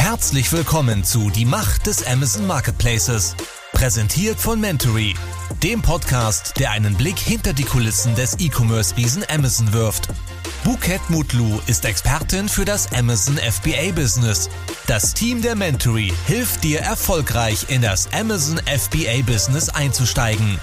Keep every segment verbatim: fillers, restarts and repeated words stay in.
Herzlich willkommen zu Die Macht des Amazon Marketplaces. Präsentiert von Mentory, dem Podcast, der einen Blick hinter die Kulissen des E-Commerce-Riesen Amazon wirft. Buket Mutlu ist Expertin für das Amazon F B A-Business. Das Team der Mentory hilft dir, erfolgreich in das Amazon F B A-Business einzusteigen.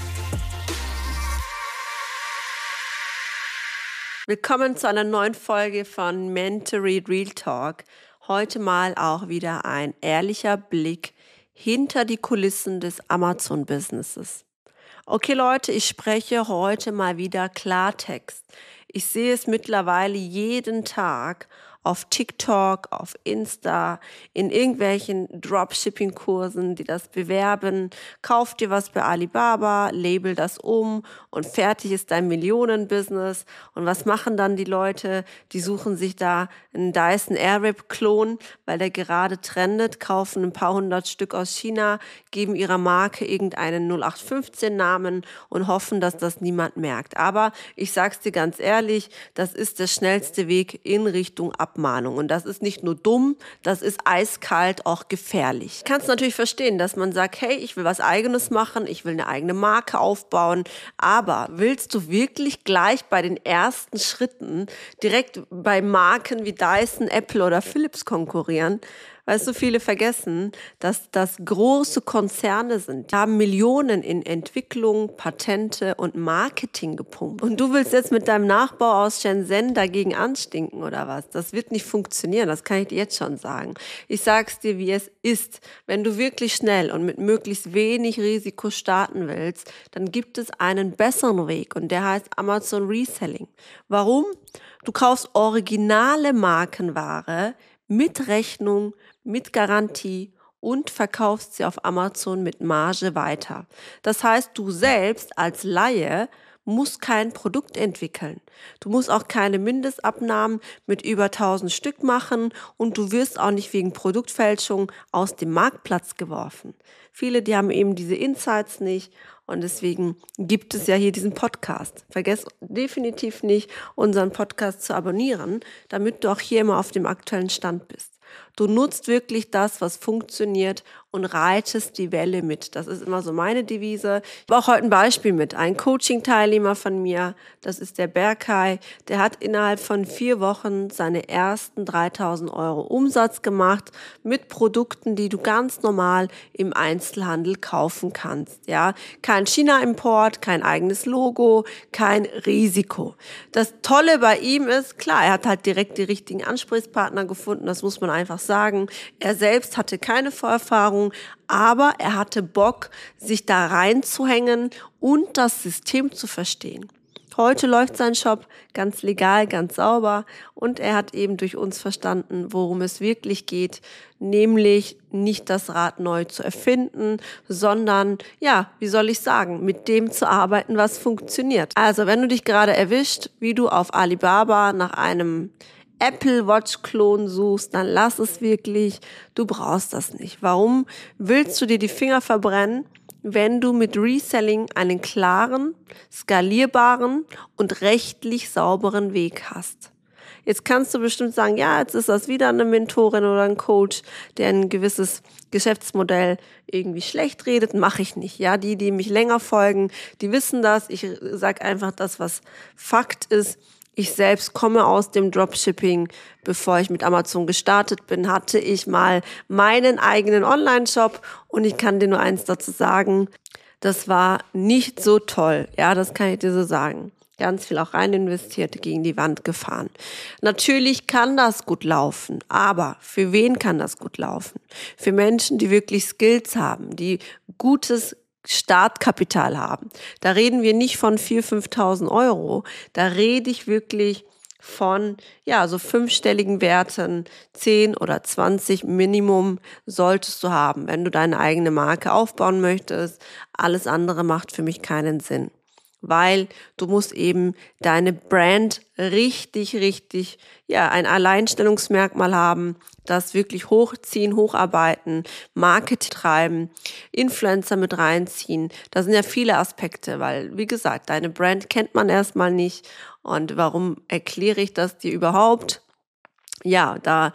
Willkommen zu einer neuen Folge von Mentory Real Talk. Heute mal auch wieder ein ehrlicher Blick hinter die Kulissen des Amazon-Businesses. Okay Leute, ich spreche heute mal wieder Klartext. Ich sehe es mittlerweile jeden Tag auf TikTok, auf Insta, in irgendwelchen Dropshipping-Kursen, die das bewerben. Kauf dir was bei Alibaba, label das um und fertig ist dein Millionen-Business. Und was machen dann die Leute? Die suchen sich da einen Dyson Airwrap-Klon, weil der gerade trendet, kaufen ein paar hundert Stück aus China, geben ihrer Marke irgendeinen null acht fünfzehn Namen und hoffen, dass das niemand merkt. Aber ich sag's dir ganz ehrlich, das ist der schnellste Weg in Richtung Abmahnung. Und das ist nicht nur dumm, das ist eiskalt auch gefährlich. Ich kann es natürlich verstehen, dass man sagt, hey, ich will was Eigenes machen, ich will eine eigene Marke aufbauen, aber willst du wirklich gleich bei den ersten Schritten direkt bei Marken wie Dyson, Apple oder Philips konkurrieren? Weil so viele vergessen, dass das große Konzerne sind. Die haben Millionen in Entwicklung, Patente und Marketing gepumpt. Und du willst jetzt mit deinem Nachbau aus Shenzhen dagegen anstinken oder was? Das wird nicht funktionieren, das kann ich dir jetzt schon sagen. Ich sag's dir, wie es ist. Wenn du wirklich schnell und mit möglichst wenig Risiko starten willst, dann gibt es einen besseren Weg und der heißt Amazon Reselling. Warum? Du kaufst originale Markenware mit Rechnung, mit Garantie und verkaufst sie auf Amazon mit Marge weiter. Das heißt, du selbst als Laie musst kein Produkt entwickeln. Du musst auch keine Mindestabnahmen mit über tausend Stück machen und du wirst auch nicht wegen Produktfälschung aus dem Marktplatz geworfen. Viele, die haben eben diese Insights nicht und deswegen gibt es ja hier diesen Podcast. Vergiss definitiv nicht, unseren Podcast zu abonnieren, damit du auch hier immer auf dem aktuellen Stand bist. Du nutzt wirklich das, was funktioniert und reitest die Welle mit. Das ist immer so meine Devise. Ich habe auch heute ein Beispiel mit. Ein Coaching-Teilnehmer von mir, das ist der Berkay, der hat innerhalb von vier Wochen seine ersten dreitausend Euro Umsatz gemacht mit Produkten, die du ganz normal im Einzelhandel kaufen kannst. Ja, kein China-Import, kein eigenes Logo, kein Risiko. Das Tolle bei ihm ist, klar, er hat halt direkt die richtigen Ansprechpartner gefunden, das muss man einfach sagen. Er selbst hatte keine Vorerfahrung, aber er hatte Bock, sich da reinzuhängen und das System zu verstehen. Heute läuft sein Shop ganz legal, ganz sauber und er hat eben durch uns verstanden, worum es wirklich geht, nämlich nicht das Rad neu zu erfinden, sondern, ja, wie soll ich sagen, mit dem zu arbeiten, was funktioniert. Also, wenn du dich gerade erwischt, wie du auf Alibaba nach einem Apple Watch Klon suchst, dann lass es wirklich, du brauchst das nicht. Warum willst du dir die Finger verbrennen, wenn du mit Reselling einen klaren, skalierbaren und rechtlich sauberen Weg hast? Jetzt kannst du bestimmt sagen, ja, jetzt ist das wieder eine Mentorin oder ein Coach, der ein gewisses Geschäftsmodell irgendwie schlecht redet. Mache ich nicht. Ja, die, die mich länger folgen, die wissen das. Ich sage einfach das, was Fakt ist. Ich selbst komme aus dem Dropshipping. Bevor ich mit Amazon gestartet bin, hatte ich mal meinen eigenen Online-Shop und ich kann dir nur eins dazu sagen, das war nicht so toll. Ja, das kann ich dir so sagen. Ganz viel auch rein investiert, gegen die Wand gefahren. Natürlich kann das gut laufen, aber für wen kann das gut laufen? Für Menschen, die wirklich Skills haben, die gutes Startkapital haben. Da reden wir nicht von viertausend, fünftausend Euro. Da rede ich wirklich von, ja, so fünfstelligen Werten. zehn oder zwanzig Minimum solltest du haben, wenn du deine eigene Marke aufbauen möchtest. Alles andere macht für mich keinen Sinn. Weil du musst eben deine Brand richtig, richtig, ja, ein Alleinstellungsmerkmal haben, das wirklich hochziehen, hocharbeiten, Marketing treiben, Influencer mit reinziehen. Da sind ja viele Aspekte, weil, wie gesagt, deine Brand kennt man erstmal nicht. Und warum erkläre ich das dir überhaupt? Ja, da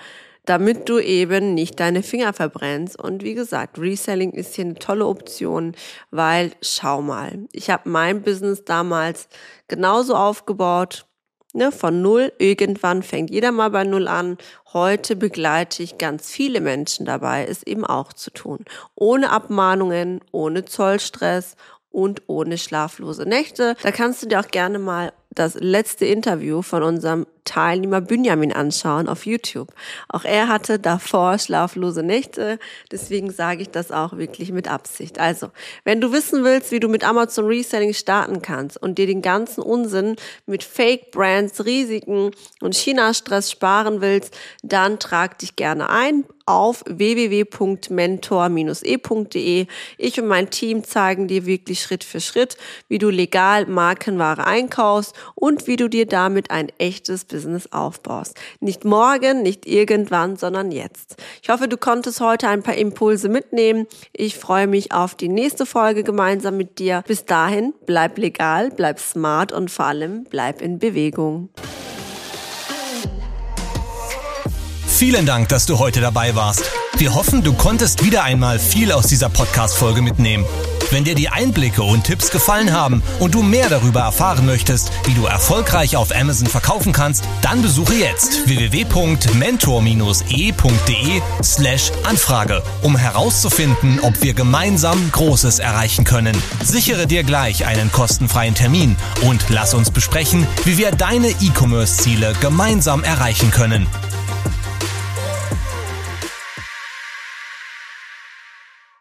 damit du eben nicht deine Finger verbrennst. Und wie gesagt, Reselling ist hier eine tolle Option, weil schau mal, ich habe mein Business damals genauso aufgebaut, ne, von null. Irgendwann fängt jeder mal bei null an. Heute begleite ich ganz viele Menschen dabei, es eben auch zu tun. Ohne Abmahnungen, ohne Zollstress und ohne schlaflose Nächte. Da kannst du dir auch gerne mal das letzte Interview von unserem Teilnehmer Benjamin anschauen auf YouTube. Auch er hatte davor schlaflose Nächte, deswegen sage ich das auch wirklich mit Absicht. Also, wenn du wissen willst, wie du mit Amazon Reselling starten kannst und dir den ganzen Unsinn mit Fake Brands, Risiken und China-Stress sparen willst, dann trag dich gerne ein auf w w w punkt mentor Bindestrich e punkt de. Ich und mein Team zeigen dir wirklich Schritt für Schritt, wie du legal Markenware einkaufst und wie du dir damit ein echtes Business aufbaust. Nicht morgen, nicht irgendwann, sondern jetzt. Ich hoffe, du konntest heute ein paar Impulse mitnehmen. Ich freue mich auf die nächste Folge gemeinsam mit dir. Bis dahin, bleib legal, bleib smart und vor allem bleib in Bewegung. Vielen Dank, dass du heute dabei warst. Wir hoffen, du konntest wieder einmal viel aus dieser Podcast-Folge mitnehmen. Wenn dir die Einblicke und Tipps gefallen haben und du mehr darüber erfahren möchtest, wie du erfolgreich auf Amazon verkaufen kannst, dann besuche jetzt w w w punkt mentor Bindestrich e punkt de slash Anfrage, um herauszufinden, ob wir gemeinsam Großes erreichen können. Sichere dir gleich einen kostenfreien Termin und lass uns besprechen, wie wir deine E-Commerce-Ziele gemeinsam erreichen können.